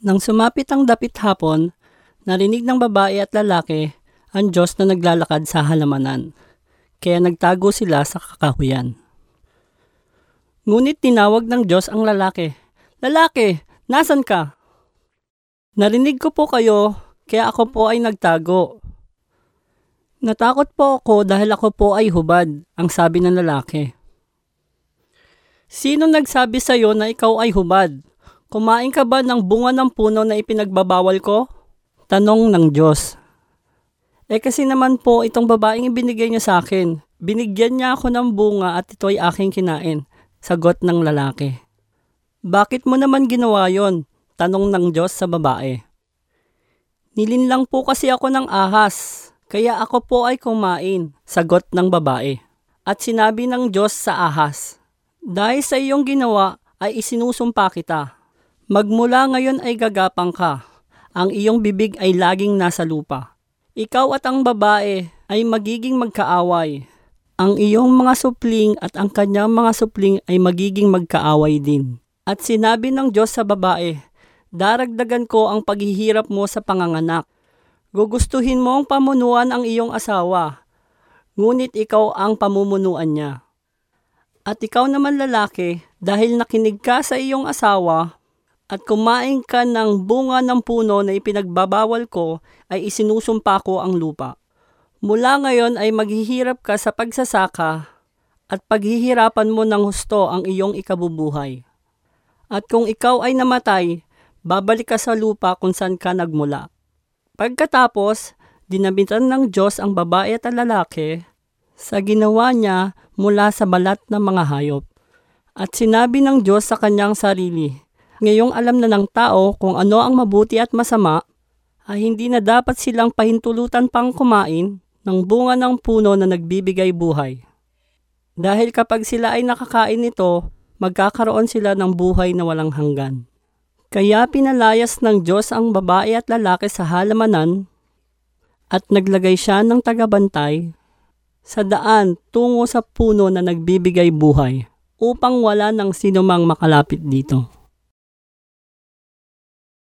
Nang sumapit ang dapit hapon, narinig ng babae at lalaki ang Diyos na naglalakad sa halamanan, kaya nagtago sila sa kakahuyan. Ngunit tinawag ng Diyos ang lalaki, "Lalaki, nasan ka?" "Narinig ko po kayo, kaya ako po ay nagtago." "Natakot po ako dahil ako po ay hubad," ang sabi ng lalaki. "Sino nagsabi sa iyo na ikaw ay hubad? Kumain ka ba ng bunga ng puno na ipinagbabawal ko?" Tanong ng Diyos. Kasi naman po itong babaeng ibinigay niya sa akin. Binigyan niya ako ng bunga at ito ay aking kinain. Sagot ng lalaki. "Bakit mo naman ginawa yon?" Tanong ng Diyos sa babae. "Nilinlang po kasi ako ng ahas, kaya ako po ay kumain." Sagot ng babae. At sinabi ng Diyos sa ahas, "Dahil sa iyong ginawa ay isinusumpa kita. Magmula ngayon ay gagapang ka. Ang iyong bibig ay laging nasa lupa. Ikaw at ang babae ay magiging magkaaway. Ang iyong mga supling at ang kanyang mga supling ay magiging magkaaway din." At sinabi ng Diyos sa babae, "Daragdagan ko ang paghihirap mo sa panganganak. Gugustuhin mo ang pamunuan ang iyong asawa, ngunit ikaw ang pamumunuan niya. At ikaw naman lalaki, dahil nakinig ka sa iyong asawa at kumain ka ng bunga ng puno na ipinagbabawal ko, ay isinusumpa ko ang lupa. Mula ngayon ay maghihirap ka sa pagsasaka at paghihirapan mo ng husto ang iyong ikabubuhay. At kung ikaw ay namatay, babalik ka sa lupa kung saan ka nagmula." Pagkatapos, dinabitan ng Diyos ang babae at ang lalaki sa ginawa niya mula sa balat ng mga hayop. At sinabi ng Diyos sa kanyang sarili, "Ngayong alam na ng tao kung ano ang mabuti at masama, ay hindi na dapat silang pahintulutan pang kumain ng bunga ng puno na nagbibigay buhay. Dahil kapag sila ay nakakain nito, magkakaroon sila ng buhay na walang hanggan." Kaya pinalayas ng Diyos ang babae at lalaki sa halamanan at naglagay siya ng tagabantay sa daan tungo sa puno na nagbibigay buhay upang wala ng sinumang makalapit dito.